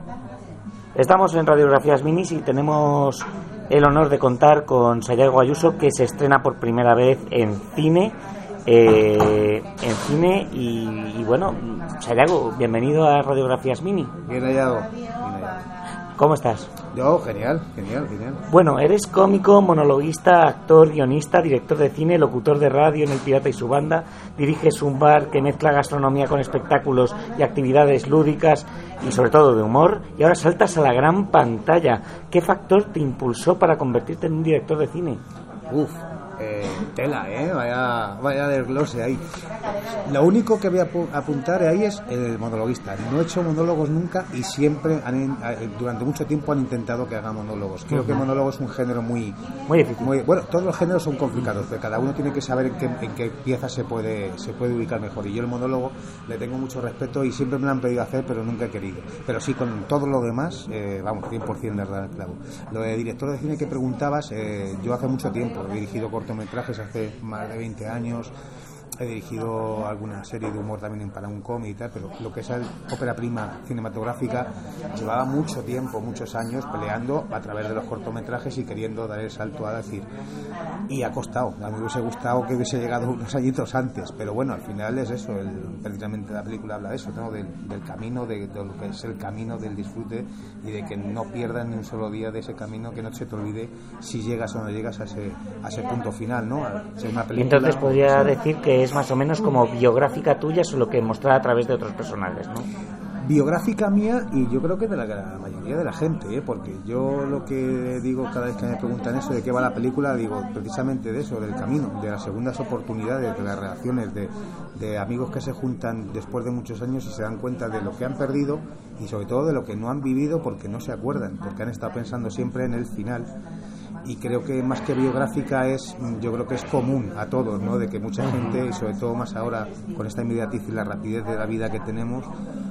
Estamos en Radiografías Minis y tenemos el honor de contar con Sayago Ayuso, que se estrena por primera vez en cine. Y bueno, Sayago, bienvenido a Radiografías Mini. Bien hallado. ¿Cómo estás? Yo, genial. Bueno, eres cómico, monologuista, actor, guionista, director de cine, locutor de radio en El Pirata y su Banda, diriges un bar que mezcla gastronomía con espectáculos y actividades lúdicas y sobre todo de humor, y ahora saltas a la gran pantalla. ¿Qué factor te impulsó para convertirte en un director de cine? Tela, vaya desglose ahí. Lo único que voy a apuntar ahí es el monologuista. No he hecho monólogos nunca y siempre durante mucho tiempo han intentado que haga monólogos. Creo que el monólogo es un género muy difícil. Bueno, todos los géneros son complicados, pero cada uno tiene que saber en qué pieza se puede ubicar mejor. Y yo el monólogo le tengo mucho respeto y siempre me lo han pedido hacer, pero nunca he querido. Pero sí, con todo lo demás, 100% de verdad el clavo. Lo de director de cine que preguntabas, yo hace mucho tiempo he dirigido cortometrajes, hace más de 20 años. He dirigido alguna serie de humor también para un cómic y tal, pero lo que es el ópera prima cinematográfica llevaba mucho tiempo, muchos años peleando a través de los cortometrajes y queriendo dar el salto a decir. Y ha costado, a mí me hubiese gustado que hubiese llegado unos añitos antes, pero bueno, al final es eso, precisamente la película habla de eso, ¿no? del camino, de lo que es el camino del disfrute y de que no pierdas ni un solo día de ese camino, que no se te olvide si llegas o no llegas a ese punto final, ¿no? Una película, entonces podría decir que es más o menos como biográfica tuya, solo que mostrada a través de otros personajes, ¿no? Biográfica mía y yo creo que de la mayoría de la gente, porque yo lo que digo cada vez que me preguntan eso, de qué va la película, digo precisamente de eso, del camino, de las segundas oportunidades, de las relaciones, de amigos que se juntan después de muchos años y se dan cuenta de lo que han perdido y sobre todo de lo que no han vivido porque no se acuerdan, porque han estado pensando siempre en el final. Y creo que más que biográfica yo creo que es común a todos, ¿no? De que mucha gente, y sobre todo más ahora con esta inmediatez y la rapidez de la vida que tenemos,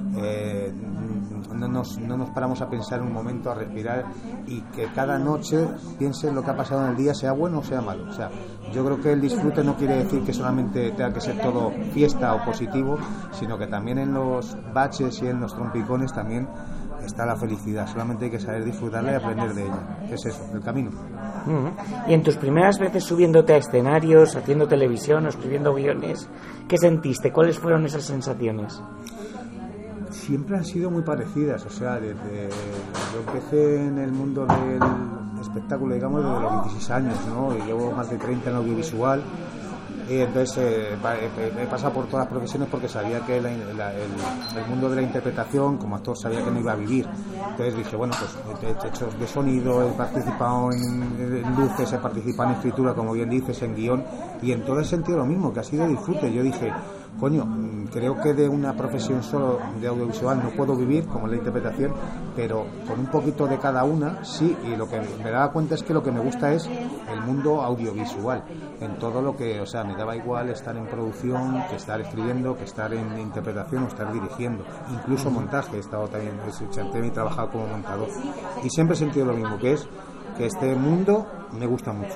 no nos paramos a pensar un momento, a respirar y que cada noche piense en lo que ha pasado en el día, sea bueno o sea malo. O sea, yo creo que el disfrute no quiere decir que solamente tenga que ser todo fiesta o positivo, sino que también en los baches y en los trompicones también está la felicidad, solamente hay que saber disfrutarla y aprender de ella. Es eso, el camino. Y en tus primeras veces subiéndote a escenarios, haciendo televisión o escribiendo guiones, ¿qué sentiste? ¿Cuáles fueron esas sensaciones? Siempre han sido muy parecidas, o sea, yo empecé en el mundo del espectáculo, digamos, desde los 16 años, ¿no? Y llevo más de 30 en audiovisual. Y entonces he pasado por todas las profesiones porque sabía que el mundo de la interpretación, como actor, sabía que no iba a vivir. Entonces dije, bueno, pues he hecho de sonido, he participado en luces, he participado en escritura, como bien dices, en guión, y en todo el sentido lo mismo, que ha sido disfrute. Yo dije, coño, creo que de una profesión solo de audiovisual no puedo vivir, como la interpretación, pero con un poquito de cada una, sí, y lo que me daba cuenta es que lo que me gusta es el mundo audiovisual, en todo lo que, o sea, me daba igual estar en producción, que estar escribiendo, que estar en interpretación o estar dirigiendo, incluso montaje, he estado también, he trabajado como montador, y siempre he sentido lo mismo, que es que este mundo me gusta mucho.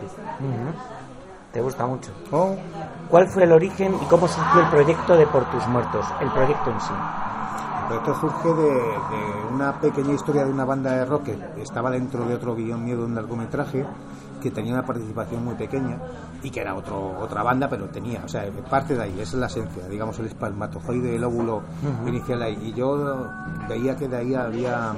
¿Te gusta mucho? ¿Cuál fue el origen y cómo surgió el proyecto de Por tus muertos, el proyecto en sí? El proyecto surge de una pequeña historia de una banda de rock que estaba dentro de otro guión mío de un largometraje que tenía una participación muy pequeña y que era otra banda, pero tenía, o sea, parte de ahí, esa es la esencia, digamos, el espermatozoide, el óvulo inicial ahí. Y yo veía que de ahí había...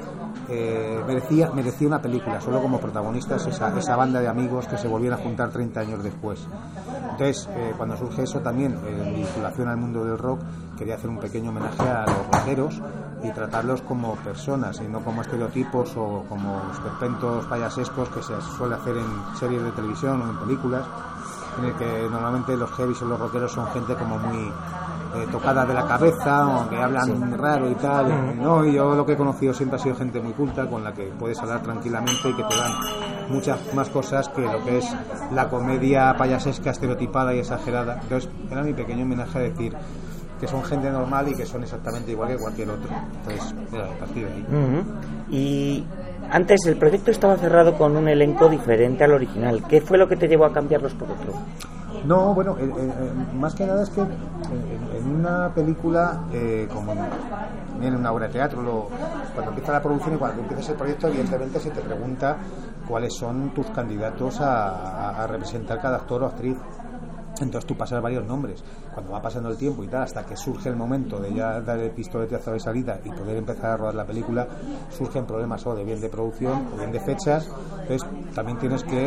merecía una película, solo como protagonistas esa banda de amigos que se volvían a juntar 30 años después. Entonces, cuando surge eso también, en vinculación al mundo del rock, quería hacer un pequeño homenaje a los rockeros y tratarlos como personas y no como estereotipos o como esperpentos payasescos que se suele hacer en series de televisión o en películas, en el que normalmente los heavies o los rockeros son gente como muy tocada de la cabeza o que hablan raro y tal, ¿no? Y yo lo que he conocido siempre ha sido gente muy culta con la que puedes hablar tranquilamente y que te dan muchas más cosas que lo que es la comedia payasesca, estereotipada y exagerada. Entonces era mi pequeño homenaje a decir que son gente normal y que son exactamente igual que cualquier otro. Entonces, a partir de ahí. Y antes el proyecto estaba cerrado con un elenco diferente al original. ¿Qué fue lo que te llevó a cambiarlos por otro? No, bueno, más que nada es que en una película, como en una obra de teatro, cuando empieza la producción y cuando empiezas el proyecto, evidentemente se te pregunta cuáles son tus candidatos a representar cada actor o actriz. Entonces tú pasas varios nombres. Cuando va pasando el tiempo y tal, hasta que surge el momento de ya dar el pistoletazo de salida y poder empezar a rodar la película, surgen problemas o de bien de producción o bien de fechas. Entonces también tienes que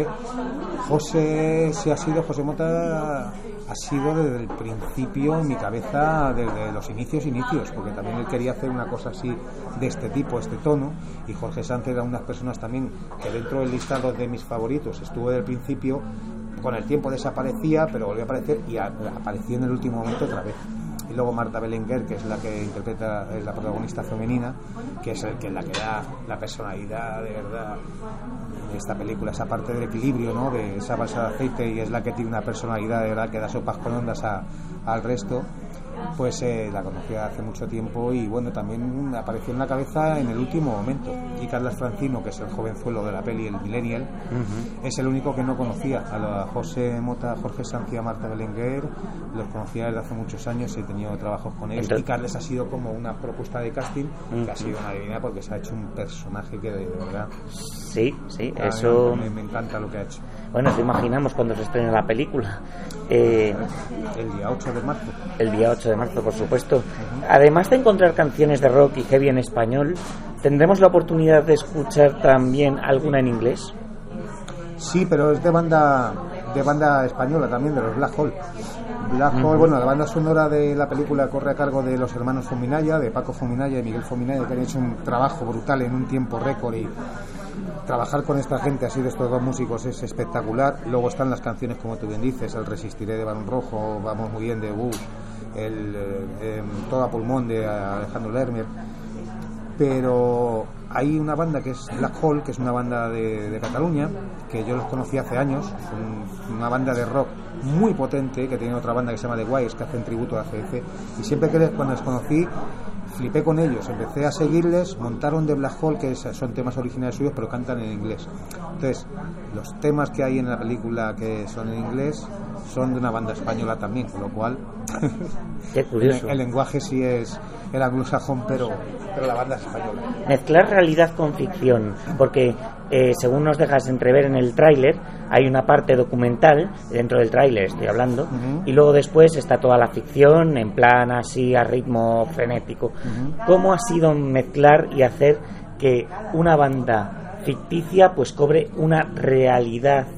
José Mota ha sido desde el principio en mi cabeza, desde los inicios, porque también él quería hacer una cosa así de este tipo, este tono, y Jorge Sánchez era unas personas también que dentro del listado de mis favoritos estuvo desde el principio. Con el tiempo desaparecía, pero volvió a aparecer y apareció en el último momento otra vez. Y luego Marta Belenguer, que es la que interpreta, es la protagonista femenina, que es la que da la personalidad de verdad de esta película, esa parte del equilibrio, ¿no?, de esa balsa de aceite, y es la que tiene una personalidad de verdad que da sopas con ondas al resto. Pues la conocía hace mucho tiempo y bueno, también apareció en la cabeza en el último momento. Y Carles Francino, que es el jovenzuelo de la peli, el millennial, es el único que no conocía. A la José Mota, Jorge Sanz y a Marta Belenguer los conocía desde hace muchos años, he tenido trabajos con ellos. Entonces, y Carles ha sido como una propuesta de casting que ha sido una divinidad, porque se ha hecho un personaje que de verdad... Sí, eso... Me encanta lo que ha hecho. Bueno, te imaginamos cuando se estrena la película. El día 8 de marzo. El día 8 de marzo, por supuesto. Además de encontrar canciones de rock y heavy en español, ¿tendremos la oportunidad de escuchar también alguna en inglés? Sí, pero es de banda española también, de los Black Hole. Bueno, la banda sonora de la película corre a cargo de los hermanos Fominaya, de Paco Fominaya y Miguel Fominaya, que han hecho un trabajo brutal en un tiempo récord, y trabajar con esta gente así, de estos dos músicos, es espectacular. Luego están las canciones, como tú bien dices, El Resistiré de Barón Rojo, Vamos muy bien de Bush, Todo a pulmón de Alejandro Lerner. Pero hay una banda que es Black Hole, que es una banda de Cataluña, que yo los conocí hace años, una banda de rock muy potente, que tiene otra banda que se llama The Wires, que hacen tributo a ACDC, y siempre cuando los conocí flipé con ellos, empecé a seguirles, montaron The Black Hole, que son temas originales suyos pero cantan en inglés. Entonces los temas que hay en la película que son en inglés son de una banda española también, con lo cual qué curioso. El lenguaje sí es el anglosajón, pero la banda es española. Mezclar realidad con ficción, porque según nos dejas entrever en el tráiler, hay una parte documental dentro del tráiler, estoy hablando, y luego después está toda la ficción en plan así a ritmo frenético. ¿Cómo ha sido mezclar y hacer que una banda ficticia pues cobre una realidad?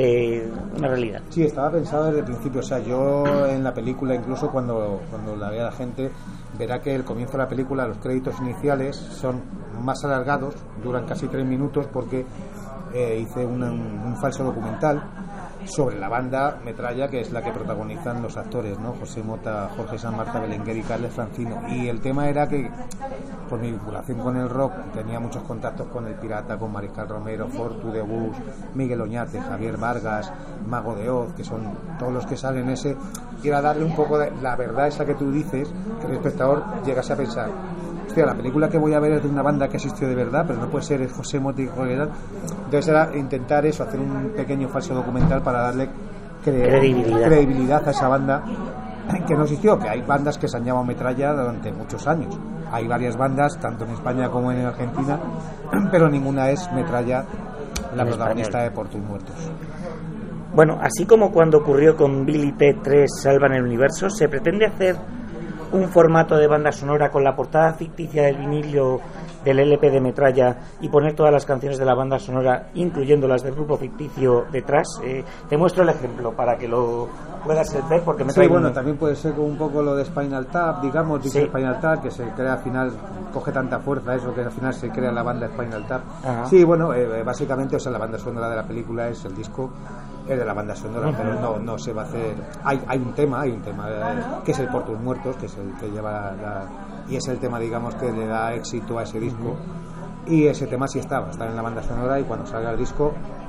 Sí, estaba pensado desde el principio. O sea, yo en la película, incluso cuando la vea la gente, verá que el comienzo de la película, los créditos iniciales son más alargados, duran casi 3 minutos, porque hice un falso documental sobre la banda Metralla, que es la que protagonizan los actores, ¿no? José Mota, Jorge Sanz, Marta Belenguer y Carles Francino. Y el tema era que, por mi vinculación con el rock, tenía muchos contactos con El Pirata, con Mariscal Romero, Fortu de Bush, Miguel Oñate, Javier Vargas, Mago de Oz, que son todos los que salen ese. Y era darle un poco de la verdad esa que tú dices, que el espectador llegase a pensar: hostia, la película que voy a ver es de una banda que existió de verdad, pero no puede ser José Mota y Jorge. Entonces era intentar eso, hacer un pequeño falso documental para darle credibilidad a esa banda que no existió, que hay bandas que se han llamado Metralla durante muchos años. Hay varias bandas, tanto en España como en Argentina, pero ninguna es Metralla, la protagonista de Por tus muertos. Bueno, así como cuando ocurrió con Billy T3 Salvan el Universo, ¿se pretende hacer un formato de banda sonora con la portada ficticia del vinilo del LP de Metralla y poner todas las canciones de la banda sonora, incluyendo las del grupo ficticio, detrás? Te muestro el ejemplo para que lo puedas ver, porque me trae también puede ser como un poco lo de Spinal Tap, digamos, dice Spinal Tap, que se crea al final, coge tanta fuerza eso que al final se crea la banda Spinal Tap. Ajá. Sí, bueno, básicamente, o sea, la banda sonora de la película es el disco, es de la banda sonora, pero no se va a hacer. Hay un tema que es el Por tus muertos, que es el que lleva y es el tema, digamos, que le da éxito a ese disco. Y ese tema sí está en la banda sonora, y cuando salga el disco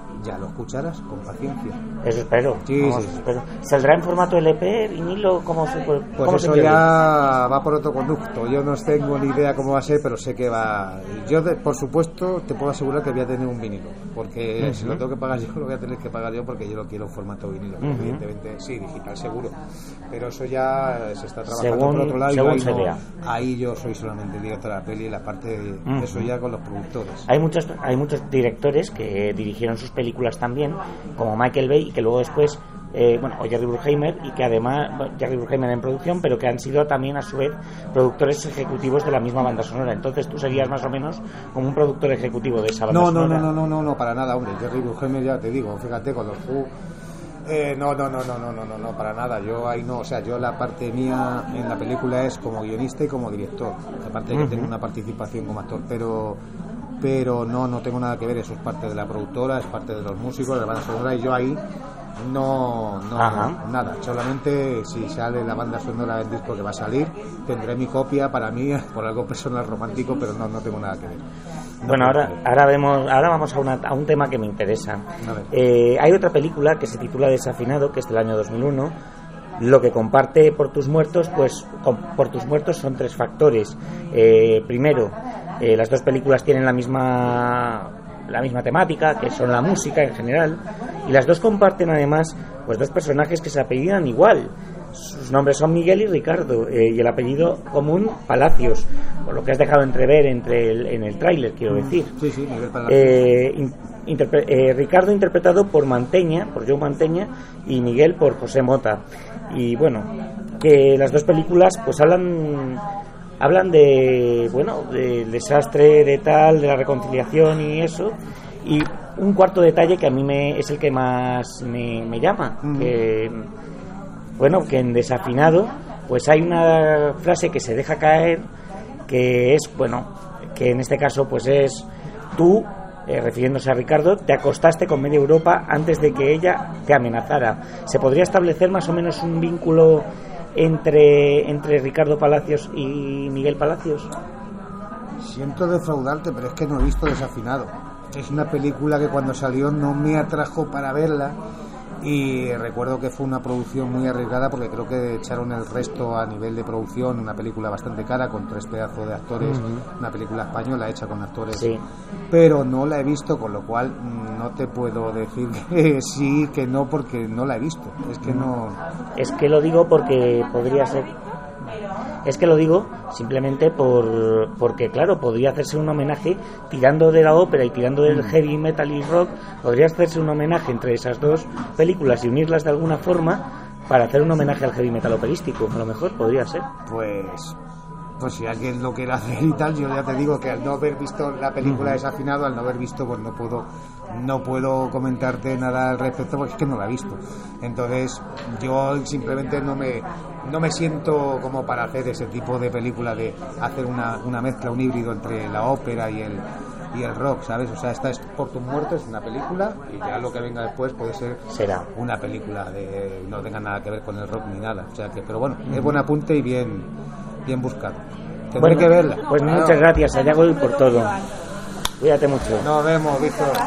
ya lo escucharás con paciencia. Eso espero. Sí, vamos, sí. espero. ¿Saldrá en formato LP, vinilo? ¿Cómo se puede? Pues eso ya va por otro conducto. Yo no tengo ni idea cómo va a ser, pero sé que va. Yo, por supuesto, te puedo asegurar que voy a tener un vinilo, porque si lo tengo que pagar yo, lo voy a tener que pagar yo, porque yo lo quiero en formato vinilo. Evidentemente, sí, digital seguro, pero eso ya se está trabajando por otro lado. Según y se vea. Ahí yo soy solamente el director de la peli, y la parte de eso ya con los productores. Hay muchos directores que dirigieron sus películas también, como Michael Bay, y que luego después o Jerry Bruckheimer, y que además Jerry Bruckheimer en producción, pero que han sido también a su vez productores ejecutivos de la misma banda sonora. Entonces tú serías más o menos como un productor ejecutivo de esa banda sonora. No, para nada, hombre. Jerry Bruckheimer, ya te digo, fíjate, con los Who. No, para nada. Yo ahí no, o sea, yo la parte mía en la película es como guionista y como director. Aparte de que tengo una participación como actor, pero no tengo nada que ver. Eso es parte de la productora, es parte de los músicos, de la banda sonora, y yo ahí nada. Solamente si sale la banda sonora del disco que va a salir, tendré mi copia para mí por algo personal romántico, pero no tengo nada que ver. Bueno, ahora vamos a un tema que me interesa. Hay otra película que se titula Desafinado, que es del año 2001. Lo que comparte Por tus muertos, pues Por tus muertos son tres factores. Primero, las dos películas tienen la misma temática, que son la música en general, y las dos comparten además pues dos personajes que se apellidan igual. Sus nombres son Miguel y Ricardo, y el apellido común Palacios, por lo que has dejado entrever en el tráiler, quiero decir. Sí, Miguel Palacios. Ricardo interpretado por Joe Mantegna, y Miguel por José Mota. Y bueno, que las dos películas pues hablan del desastre, de la reconciliación y eso. Y un cuarto detalle que a mí es el que más me llama, que en Desafinado pues hay una frase que se deja caer, que es, que en este caso pues es: tú, refiriéndose a Ricardo, te acostaste con media Europa antes de que ella te amenazara. ¿Se podría establecer más o menos un vínculo entre Ricardo Palacios y Miguel Palacios? Siento defraudarte, pero es que no he visto Desafinado. Es una película que cuando salió no me atrajo para verla, y recuerdo que fue una producción muy arriesgada, porque creo que echaron el resto a nivel de producción, una película bastante cara con 3 pedazos de actores, una película española hecha con actores, sí. Pero no la he visto, con lo cual no te puedo decir que sí, que no, porque no la he visto. Es que lo digo porque podría ser. Es que lo digo simplemente porque, claro, podría hacerse un homenaje tirando de la ópera y tirando del heavy metal y rock. Podría hacerse un homenaje entre esas dos películas y unirlas de alguna forma para hacer un homenaje al heavy metal operístico. A lo mejor podría ser. Pues si alguien lo quiere hacer y tal, yo ya te digo que al no haber visto la película Desafinado, al no haber visto, pues no puedo comentarte nada al respecto, porque es que no la he visto. Entonces yo simplemente no me siento como para hacer ese tipo de película, de hacer una mezcla, un híbrido entre la ópera y el rock, ¿sabes? O sea, esta es Por tus muertos, es una película, y ya lo que venga después será una película no tenga nada que ver con el rock ni nada. O sea que, pero bueno, es buen apunte y bien buscado. Tendré que verla. Pues muchas gracias, Sayago, por todo. Cuídate mucho. Nos vemos, Víctor.